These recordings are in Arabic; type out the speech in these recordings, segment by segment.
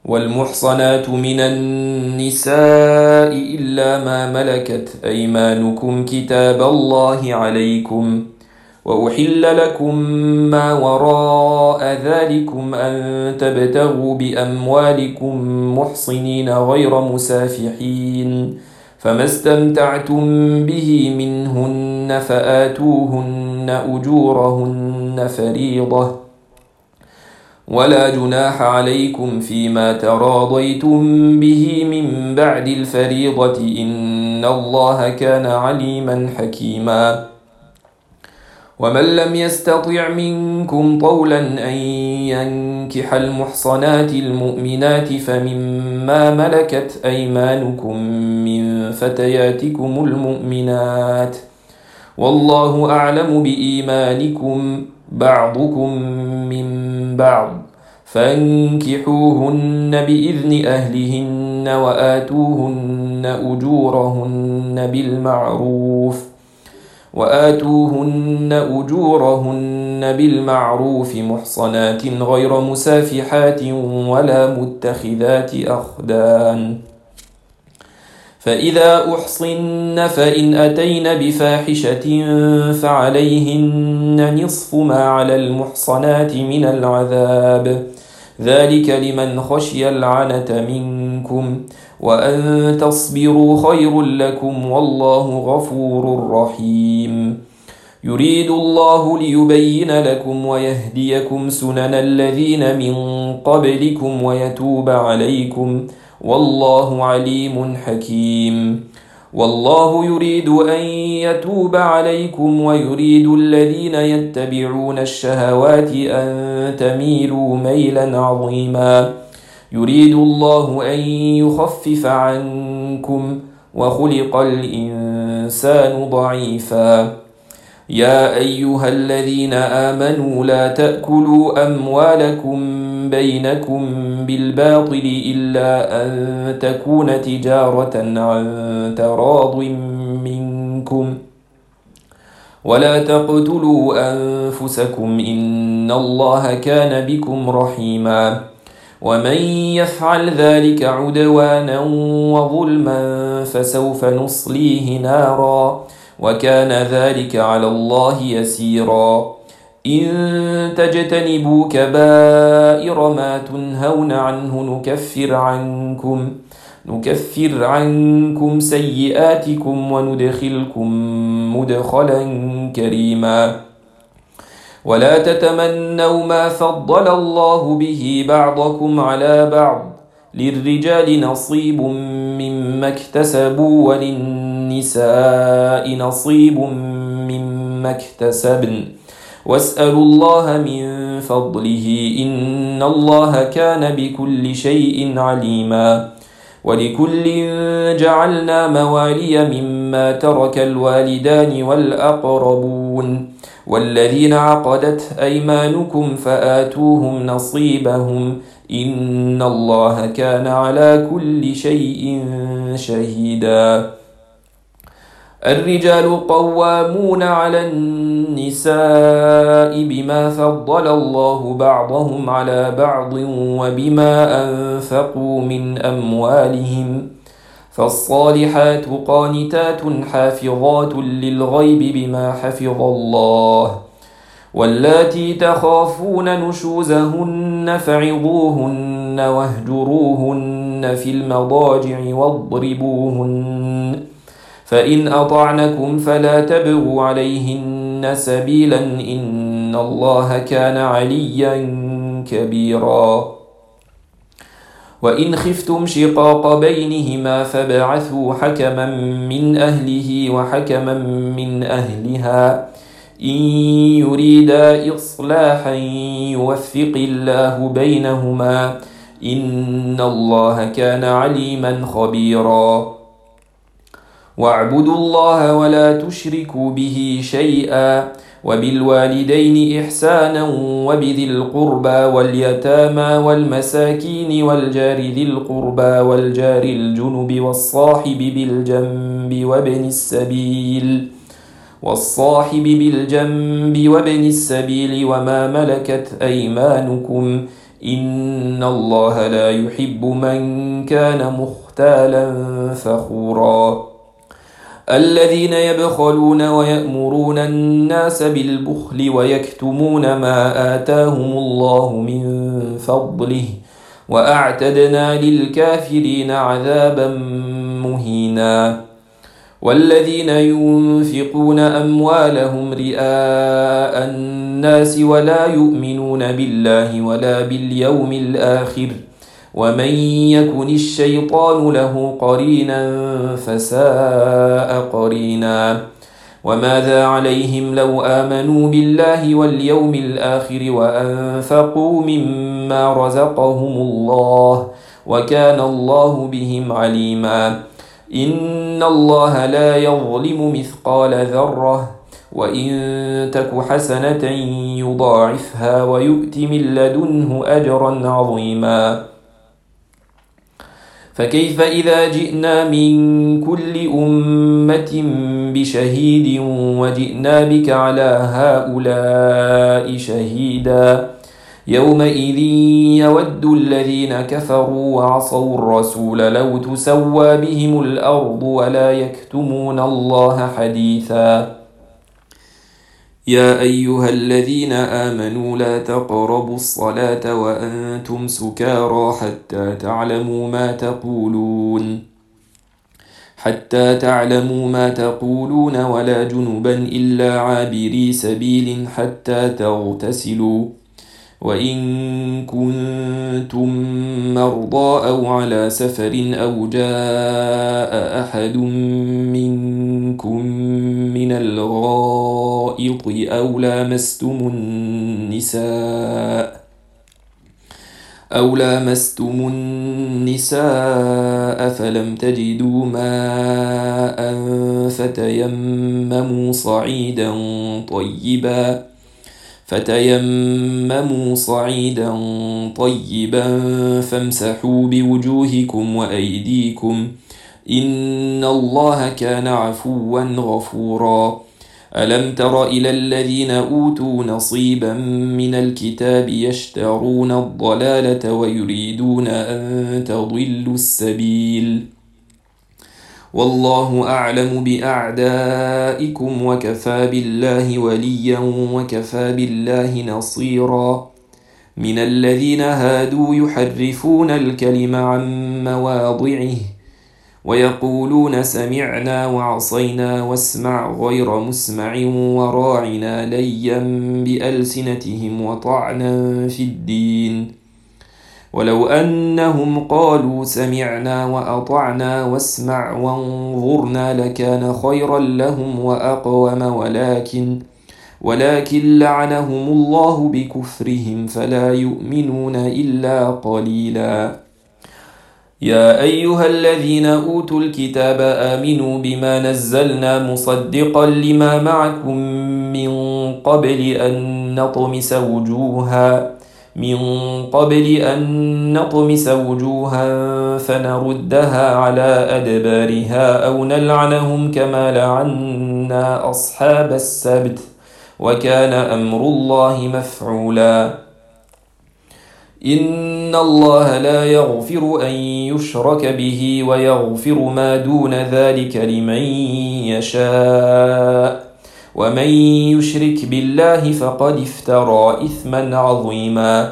والمحصنات من النساء إلا ما ملكت أيمانكم كتاب الله عليكم، وأحل لكم ما وراء ذلكم أن تبتغوا بأموالكم محصنين غير مسافحين، فما استمتعتم به منهن فآتوهن أجورهن فريضة، ولا جناح عليكم فيما تراضيتم به من بعد الفريضة، إن الله كان عليما حكيما. ومن لم يستطع منكم طولا أن ينكح المحصنات المؤمنات فمما ملكت أيمانكم من فتياتكم المؤمنات، والله أعلم بإيمانكم بعضكم من بعض، فانكحوهن بإذن أهلهن وآتوهن أجورهن بالمعروف محصنات غير مسافحات ولا متخذات أخدان. فإذا أحصن فإن أتين بفاحشة فعليهن نصف ما على المحصنات من العذاب، ذلك لمن خشي العنة منكم، وأن تصبروا خير لكم، والله غفور رحيم. يريد الله ليبين لكم ويهديكم سنن الذين من قبلكم ويتوب عليكم، والله عليم حكيم. والله يريد أن يتوب عليكم ويريد الذين يتبعون الشهوات أن تميلوا ميلا عظيما. يريد الله أن يخفف عنكم وخلق الإنسان ضعيفا. يا أيها الذين آمنوا لا تأكلوا أموالكم بينكم بالباطل إلا أن تكون تجارة عن تراض منكم، ولا تقتلوا أنفسكم إن الله كان بكم رحيما. ومن يفعل ذلك عدوانا وظلما فسوف نصليه نارا، وكان ذلك على الله يسيرا. إن تجتنبوا كبائر ما تنهون عنه نكفر عنكم سيئاتكم وندخلكم مدخلا كريما. ولا تتمنوا ما فضل الله به بعضكم على بعض، للرجال نصيب مما اكتسبوا وللنساء نصيب مما اكتسبن، واسألوا الله من فضله إن الله كان بكل شيء عليما. ولكل جعلنا موالي مما ترك الوالدان والأقربون والذين عقدت أيمانكم فآتوهم نصيبهم، إن الله كان على كل شيء شهيدا. الرجال قوامون على النساء بما فضل الله بعضهم على بعض وبما أنفقوا من أموالهم، فالصالحات قانتات حافظات للغيب بما حفظ الله. واللاتي تخافون نشوزهن فعظوهن واهجروهن في المضاجع واضربوهن، فإن أطعنكم فلا تبغوا عليهن سبيلا إن الله كان عليا كبيرا. وإن خفتم شقاق بينهما فابعثوا حكما من أهله وحكما من أهلها إن يريدا إصلاحا يوفق الله بينهما، إن الله كان عليما خبيرا. واعبدوا الله ولا تشركوا به شيئا، وبالوالدين إحسانا وبذي القربى واليتامى والمساكين والجار ذي القربى والجار الجنب والصاحب بالجنب وابن السبيل وما ملكت أيمانكم، إن الله لا يحب من كان مختالا فخورا. الذين يبخلون ويأمرون الناس بالبخل ويكتمون ما آتاهم الله من فضله وأعتدنا للكافرين عذابا مهينا. والذين ينفقون أموالهم رئاء الناس ولا يؤمنون بالله ولا باليوم الآخر ومن يكن الشيطان له قرينا فساء قرينا. وماذا عليهم لو آمنوا بالله واليوم الآخر وأنفقوا مما رزقهم الله وكان الله بهم عليما. إن الله لا يظلم مثقال ذرة وإن تك حسنة يضاعفها ويؤت من لدنه أجرا عظيما. فكيف إذا جئنا من كل أمة بشهيد وجئنا بك على هؤلاء شهيدا يومئذ يود الذين كفروا وعصوا الرسول لو تسوى بهم الأرض ولا يكتمون الله حديثا. يا أيها الذين آمنوا لا تقربوا الصلاة وأنتم سكارى حتى تعلموا ما تقولون ولا جنبا إلا عابري سبيل حتى تغتسلوا وإن كنتم مرضى أو على سفر أو جاء أحد منكم من الغائط أو لامستم النساء فلم تجدوا ماء فتيمموا صعيدا طيبا فامسحوا بوجوهكم وأيديكم إن الله كان عفوا غفورا. ألم تر إلى الذين أوتوا نصيبا من الكتاب يشترون الضلالة ويريدون أن تضلوا السبيل والله أعلم بأعدائكم وكفى بالله وليا وكفى بالله نصيرا. من الذين هادوا يحرفون الكلم عن مواضعه ويقولون سمعنا وعصينا واسمع غير مسمع وراعنا ليا بألسنتهم وطعنا في الدين ولو أنهم قالوا سمعنا وأطعنا واسمع وانظرنا لكان خيرا لهم وأقوم ولكن لعنهم الله بكفرهم فلا يؤمنون إلا قليلا. يا أيها الذين أوتوا الكتاب آمنوا بما نزلنا مصدقا لما معكم من قبل أن نطمس وجوها فنردها على أدبارها أو نلعنهم كما لعنا أصحاب السبت وكان أمر الله مفعولا. إن الله لا يغفر أن يشرك به ويغفر ما دون ذلك لمن يشاء ومن يشرك بالله فقد افترى إثما عظيما.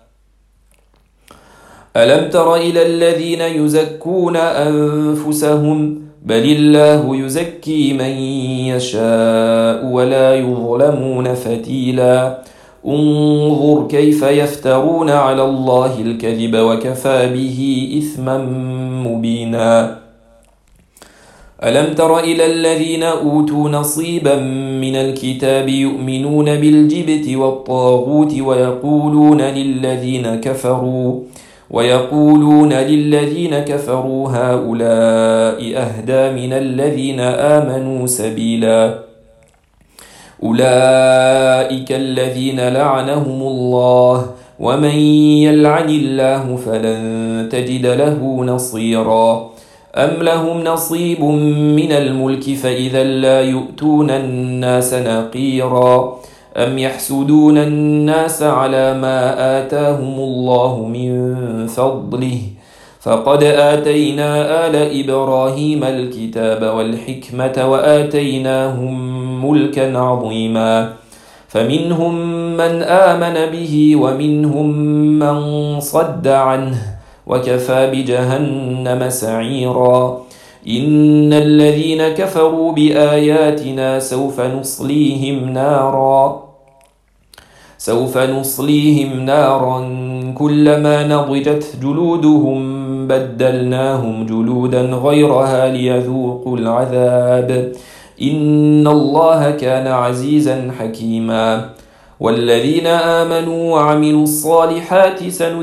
ألم تر إلى الذين يزكون أنفسهم بل الله يزكي من يشاء ولا يظلمون فتيلا. انظر كيف يفترون على الله الكذب وكفى به إثما مبينا. ألم تر إلى الذين أوتوا نصيبا من الكتاب يؤمنون بالجبت والطاغوت ويقولون للذين كفروا هؤلاء أهدى من الذين آمنوا سبيلا. أولئك الذين لعنهم الله ومن يلعن الله فلن تجد له نصيرا. أم لهم نصيب من الملك فإذا لا يؤتون الناس نقيرا. أم يحسدون الناس على ما آتاهم الله من فضله فقد آتينا آل إبراهيم الكتاب والحكمة وآتيناهم ملكا عظيما فمنهم من آمن به ومنهم من صد عنه وكفى بجهنم سعيرا إن الذين كفروا بآياتنا سوف نصليهم نارا كلما نضجت جلودهم بدلناهم جلودا غيرها ليذوقوا العذاب إن الله كان عزيزا حكيما والذين آمنوا وعملوا الصالحات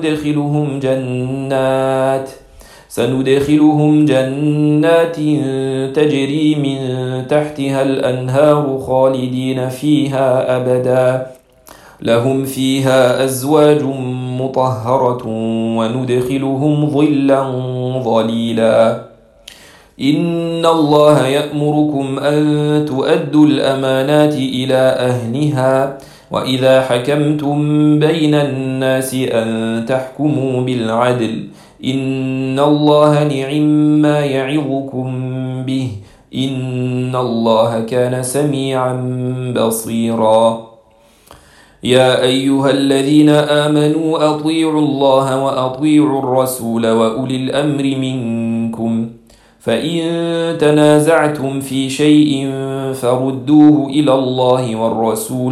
سندخلهم جنات تجري من تحتها الأنهار خالدين فيها أبدا لهم فيها أزواج مطهرة وندخلهم ظلا ظليلا إن الله يأمركم أن تؤدوا الأمانات إلى أهلها وإذا حكمتم بين الناس أن تحكموا بالعدل إن الله نعم يعظكم به إن الله كان سميعا بصيرا يا أيها الذين آمنوا أطيعوا الله وأطيعوا الرسول وأولي الأمر منكم فإن تنازعتم في شيء فردوه إلى الله والرسول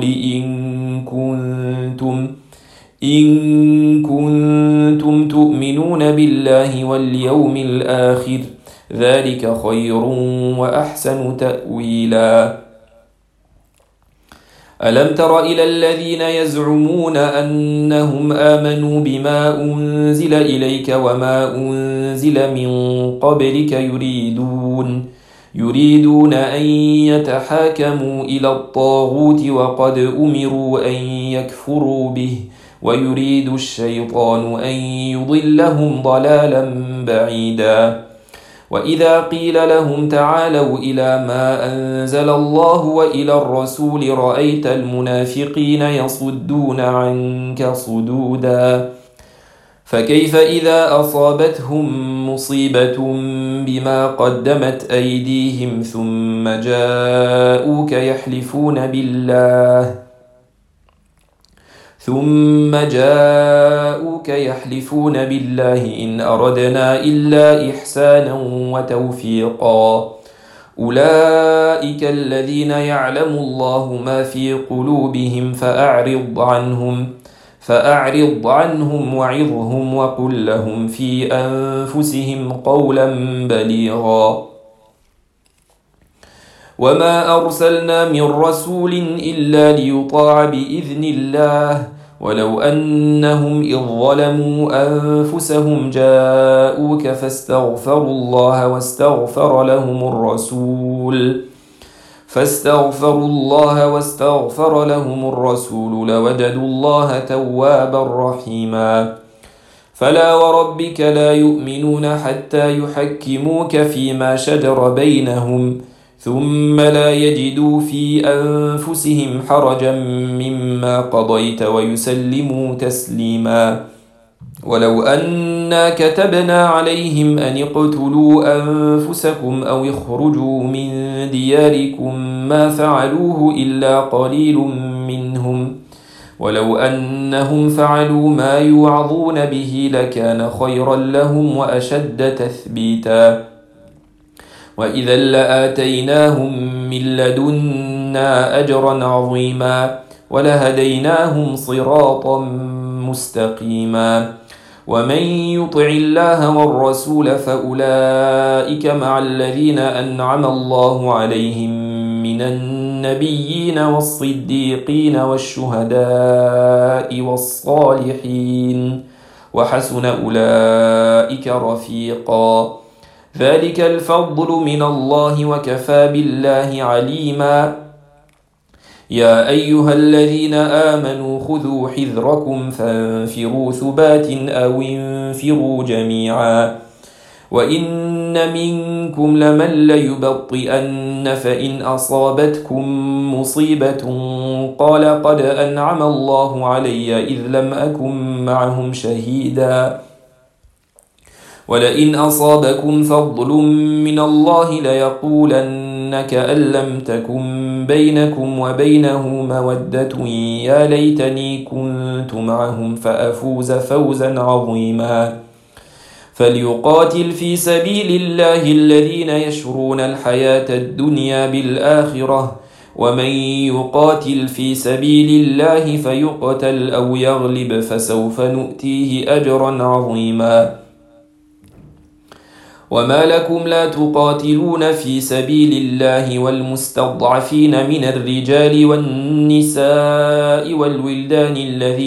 إن كنتم تؤمنون بالله واليوم الآخر ذلك خير وأحسن تأويلا ألم تر إلى الذين يزعمون أنهم آمنوا بما أنزل إليك وما أنزل من قبلك يريدون أن يتحاكموا إلى الطاغوت وقد أمروا أن يكفروا به ويريد الشيطان أن يضلهم ضلالا بعيدا وإذا قيل لهم تعالوا إلى ما أنزل الله وإلى الرسول رأيت المنافقين يصدون عنك صدودا فكيف إذا أصابتهم مصيبة بما قدمت أيديهم ثم جاءوك يحلفون بالله إن أردنا إلا إحسانا وتوفيقا أولئك الذين يعلم الله ما في قلوبهم فأعرض عنهم وعظهم وقل لهم في أنفسهم قولا بليغا وما أرسلنا من رسول إلا ليطاع بإذن الله ولو أنهم إذ ظلموا أنفسهم جاءوك فاستغفروا الله واستغفر لهم الرسول لوجدوا الله توابا رحيما فلا وربك لا يؤمنون حتى يحكموك فيما شجر بينهم ثم لا يجدوا في أنفسهم حرجا مما قضيت ويسلموا تسليما ولو أنا كتبنا عليهم أن اقتلوا أنفسكم أو اخرجوا من دياركم ما فعلوه إلا قليل منهم ولو أنهم فعلوا ما يوعظون به لكان خيرا لهم وأشد تثبيتا وإذا لآتيناهم من لدنا أجرا عظيما ولهديناهم صراطا مستقيما ومن يطع الله والرسول فأولئك مع الذين أنعم الله عليهم من النبيين والصديقين والشهداء والصالحين وحسن أولئك رفيقا ذلك الفضل من الله وكفى بالله عليما يا أيها الذين آمنوا خذوا حذركم فانفروا ثبات أو انفروا جميعا وإن منكم لمن ليبطئن فإن أصابتكم مصيبة قال قد أنعم الله علي إذ لم أكن معهم شهيدا ولئن أصابكم فضل من الله ليقولن كأن لم تكن بينكم وبينه مودة يا ليتني كنت معهم فأفوز فوزا عظيما فليقاتل في سبيل الله الذين يشرون الحياة الدنيا بالآخرة ومن يقاتل في سبيل الله فيقتل أو يغلب فسوف نؤتيه أجرا عظيما وما لكم لا تقاتلون في سبيل الله والمستضعفين من الرجال والنساء والولدان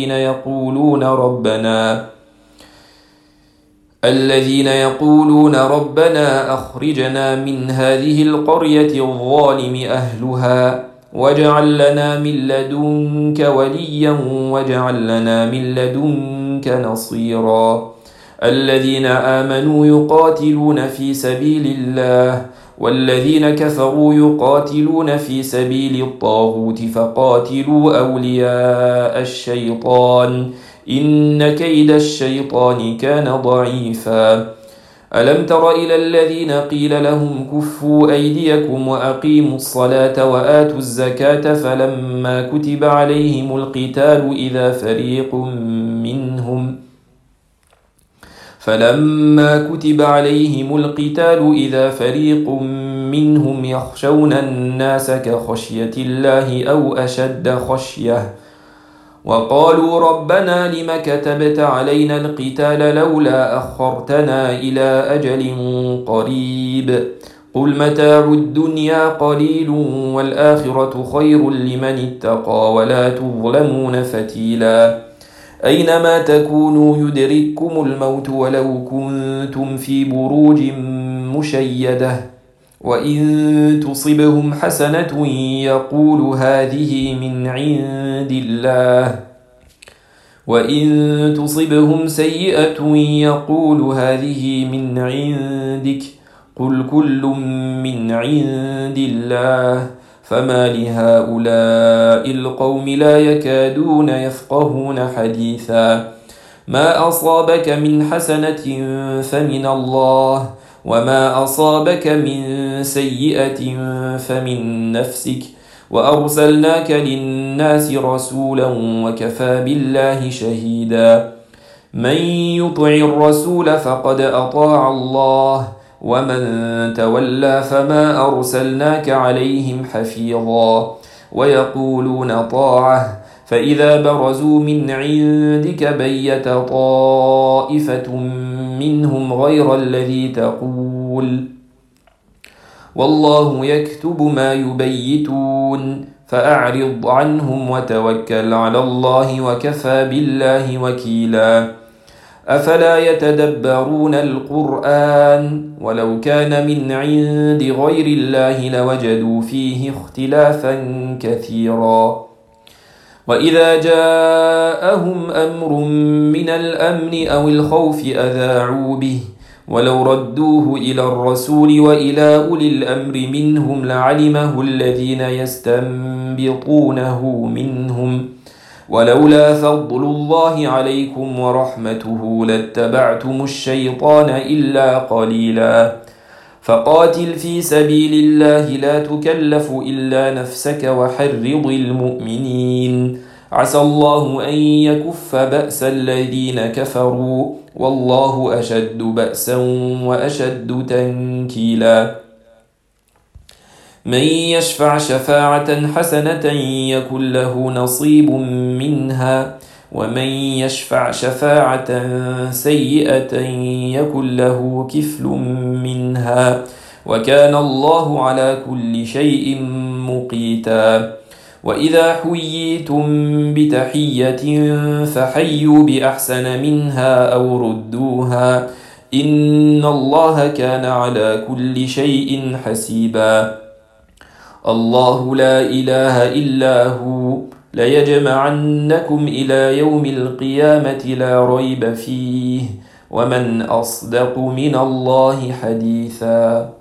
الذين يقولون ربنا أخرجنا من هذه القرية الظالم أهلها واجعل لنا من لدنك وليا واجعل لنا من لدنك نصيرا الذين آمنوا يقاتلون في سبيل الله والذين كفروا يقاتلون في سبيل الطاغوت فقاتلوا أولياء الشيطان إن كيد الشيطان كان ضعيفا ألم تر إلى الذين قيل لهم كفوا أيديكم وأقيموا الصلاة وآتوا الزكاة فلما كتب عليهم القتال إذا فريق منهم يخشون الناس كخشية الله أو أشد خشية وقالوا ربنا لم كتبت علينا القتال لولا أخرتنا إلى أجل قريب قل متاع الدنيا قليل والآخرة خير لمن اتقى ولا تظلمون فتيلا أينما تكونوا يدرككم الموت ولو كنتم في بروج مشيدة وإن تصبهم حسنة يقول هذه من عند الله وإن تصبهم سيئة يقول هذه من عندك قل كل من عند الله فما لهؤلاء القوم لا يكادون يفقهون حديثا ما أصابك من حسنة فمن الله وما أصابك من سيئة فمن نفسك وأرسلناك للناس رسولا وكفى بالله شهيدا من يطع الرسول فقد أطاع الله ومن تولى فما أرسلناك عليهم حفيظا ويقولون طاعة فإذا برزوا من عندك بيت طائفة منهم غير الذي تقول والله يكتب ما يبيتون فأعرض عنهم وتوكل على الله وكفى بالله وكيلا أفلا يتدبرون القرآن ولو كان من عند غير الله لوجدوا فيه اختلافا كثيرا وإذا جاءهم أمر من الأمن أو الخوف أذاعوا به ولو ردوه إلى الرسول وإلى أولي الأمر منهم لعلمه الذين يستنبطونه منهم ولولا فضل الله عليكم ورحمته لاتبعتم الشيطان إلا قليلا فقاتل في سبيل الله لا تكلف إلا نفسك وحرض المؤمنين عسى الله أن يكف بأس الذين كفروا والله أشد بأسا وأشد تنكيلا من يشفع شفاعة حسنة يكن له نصيب منها ومن يشفع شفاعة سيئة يكن له كفل منها وكان الله على كل شيء مقيتا وإذا حييتم بتحية فحيوا بأحسن منها أو ردوها إن الله كان على كل شيء حسيبا الله لا إله إلا هو ليجمعنكم إلى يوم القيامة لا ريب فيه ومن أصدق من الله حديثا.